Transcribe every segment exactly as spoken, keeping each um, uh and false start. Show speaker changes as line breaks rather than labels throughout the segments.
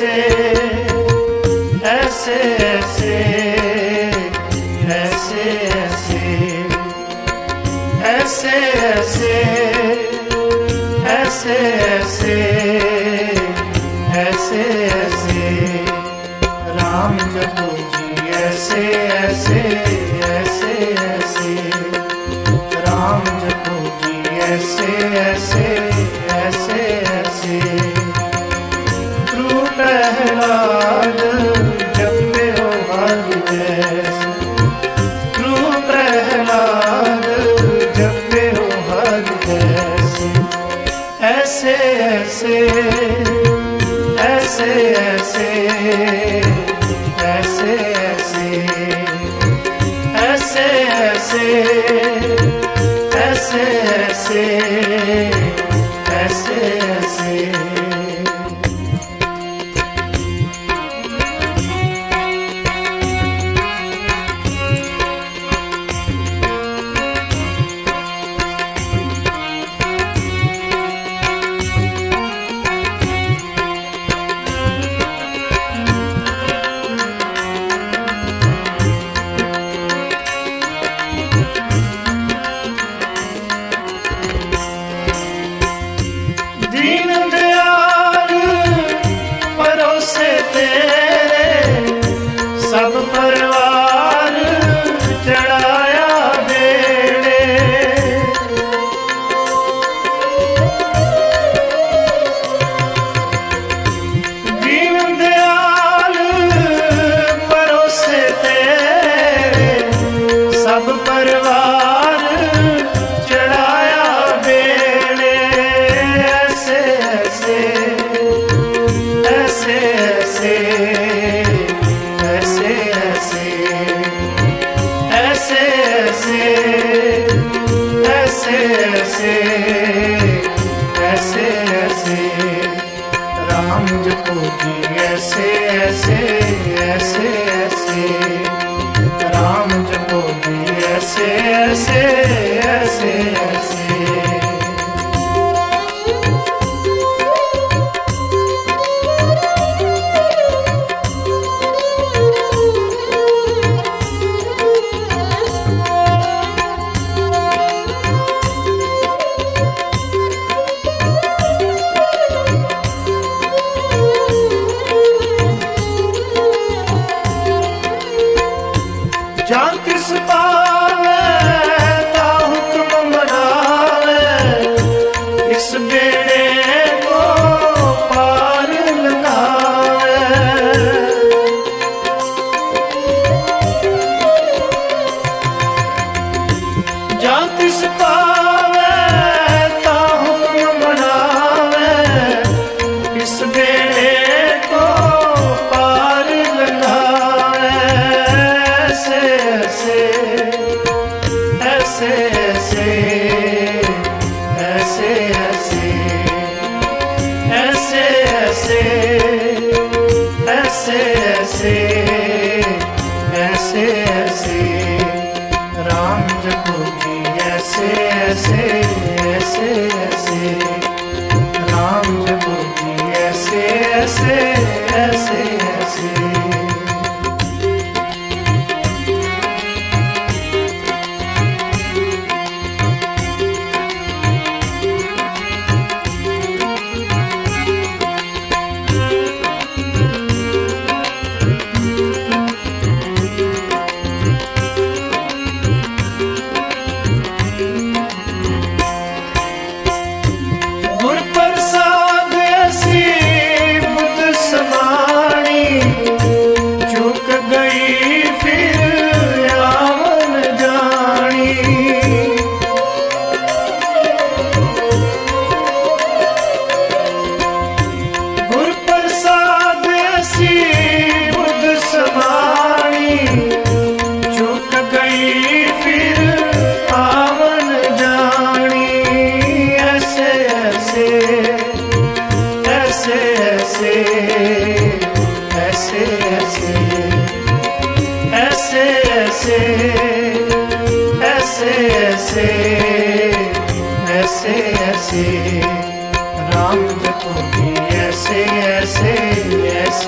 ऐसे ऐसे ऐसे ऐसे ऐसे ऐसे ऐसे ऐसे ऐसे ऐसे राम जपो जी ऐसे ऐसे ऐसे ऐसे राम जपो जी ऐसे ऐसे ऐसे ऐसे ध्रुव प्रहलाद जपते हो हरि जैसे ध्रुव प्रहलाद जपते हो हरि जैसे ऐसे ऐसे ऐसे ऐसे ऐसे ऐसे ऐसे ऐसे ऐसे ऐसे ऐसे सब परिवार चढ़ाया बेड़े दीन दयाल परोसे तेरे सब परिवार चढ़ाया बेड़े ऐसे ऐसे ऐसे ऐसे ऐसे ऐसे ऐसे ऐसे ऐसे ऐसे राम जपो जी ऐसे ऐसे ऐसे ऐसे राम जपो जी ऐसे ऐसे ऐसे ऐसे जान किस पावे ता हुक्म मनावे इस बेड़े को पार लगावे जान किस पावे ता हुक्म मनावे इस बेड़े को पार लगावे ऐसे ऐसे ऐसे ऐसे ऐसे ऐसे ऐसे ऐसे ऐसे राम जपो जी ऐसे ऐसे ऐसे ऐसे राम जपो जी ऐसे ऐसे ऐसे ऐसे ऐसे ऐसे ऐसे राम जपो जी ऐसे ऐसे ऐसे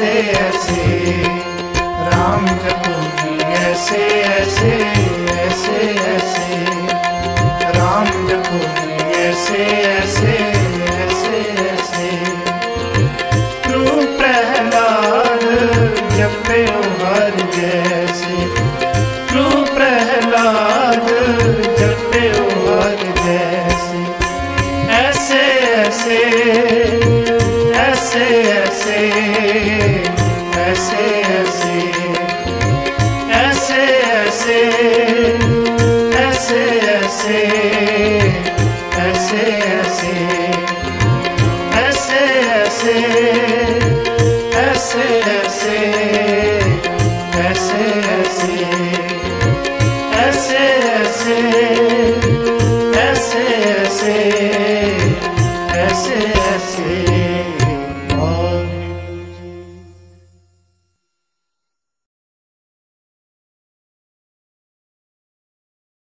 ऐसे ऐसे राम जपो जी ऐसे ऐसे ऐसे ऐसे राम जपो जी ऐसे ऐसे ऐसे ऐसे ध्रुव प्रहलाद जपयो हर जैसे ध्रुव प्रहलाद जपयो हर जैसे ऐसे ऐसे ऐसे ऐसे ऐसे ऐसे ऐसे ऐसे ऐसे ऐसे ऐसे